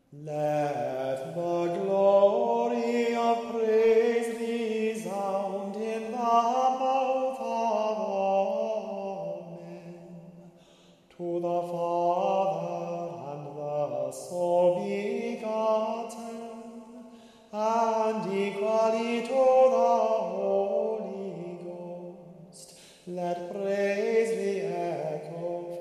Let the glory of praise resound in the mouth of all men, to the Father and the Son begotten, and equally to the Holy Ghost. Let praise be echoed